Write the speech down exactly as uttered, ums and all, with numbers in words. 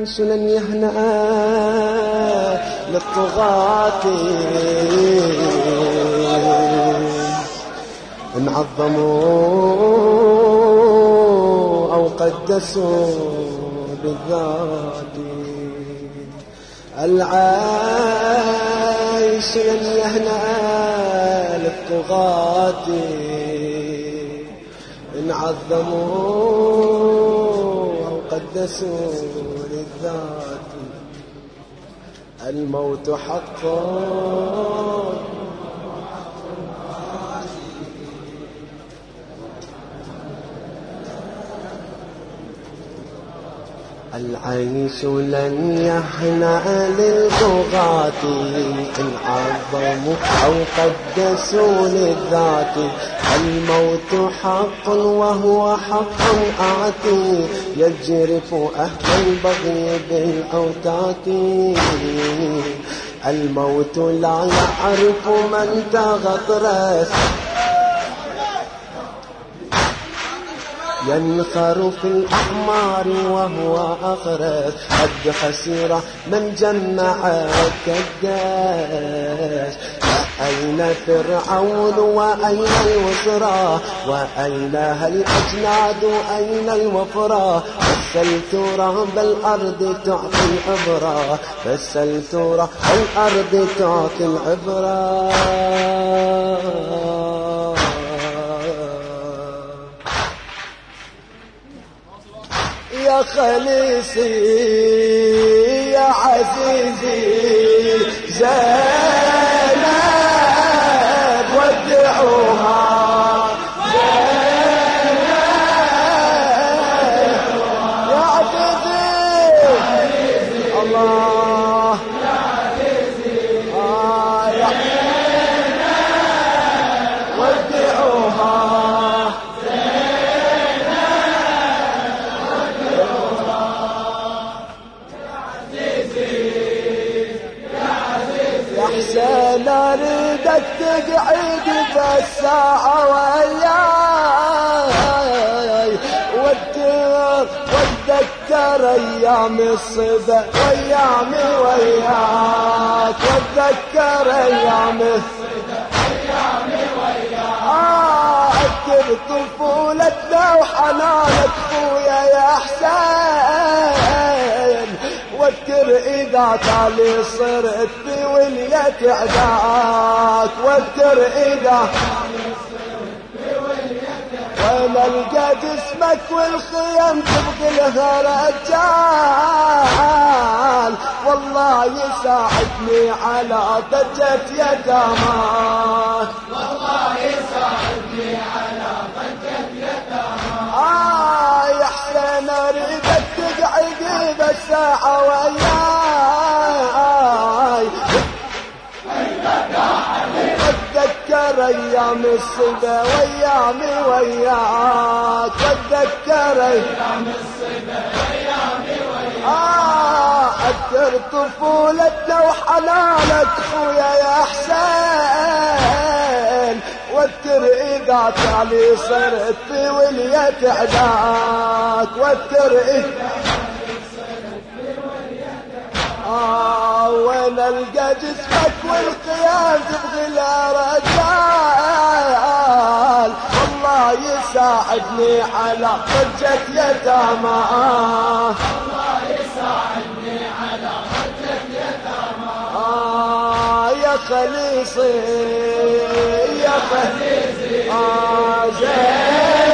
العيش لن يهنأ للطغاة إن عظموا أو قدسوا بالذات. العيش لن يهنأ للطغاة إن عظموا أو قدسوا للذات. الموت حق العيش لن يهنأ للطغاة إن عظموا أو قدسوا للذات. الموت حق وهو حق آتي يجرف أهل البغي بالأوتات. الموت لا يعرف من تغطرس ينخر في الأحمار وهو أخرس. قد خسر من جمع كداس. أين فرعون وأين الوزرى وأين الأجناد أين الوفرى. فسلت رهب الأرض تعطي العبرة فسلت رهب الأرض تعطي العبرة. يا خليصي يا عزيزي زينب ودعوها زينب يا عزيزي الله يا عزيزي آه يا زينب ودعوها لا ردك تقعد بالساعة وياي والدر واتذكر ايام الصبا وايامي وياك واتذكر ايام الصبا وايامي وياك. آه اذكر طفولتنا وحنانك خويا يا حسين واذكر إذا تالي صرت بولية عداك واذكر إذا وين ألقى جسمك والخيم تبغي لها رجال والله يساعدني على ضجة يتاماك والله يساعدني على ضجة يتاماك. آه يا حسين أريدك تقعد بالساعة وياي واتذكر ايام الصبا وايامي وياك واتذكر ايام الصبا وايامي وياك. آه اذكر طفولتنا وحنانك خويا يا حسين واذكر اذا تعلي صرت بولية عداك واذكر اذا آه وين ألقى جسمك والقيام تبغي لا رجال والله يساعدني على ضجة يتامى الله يساعدني على ضجة يتامى. آه يا خليصي يا خليصي آه زين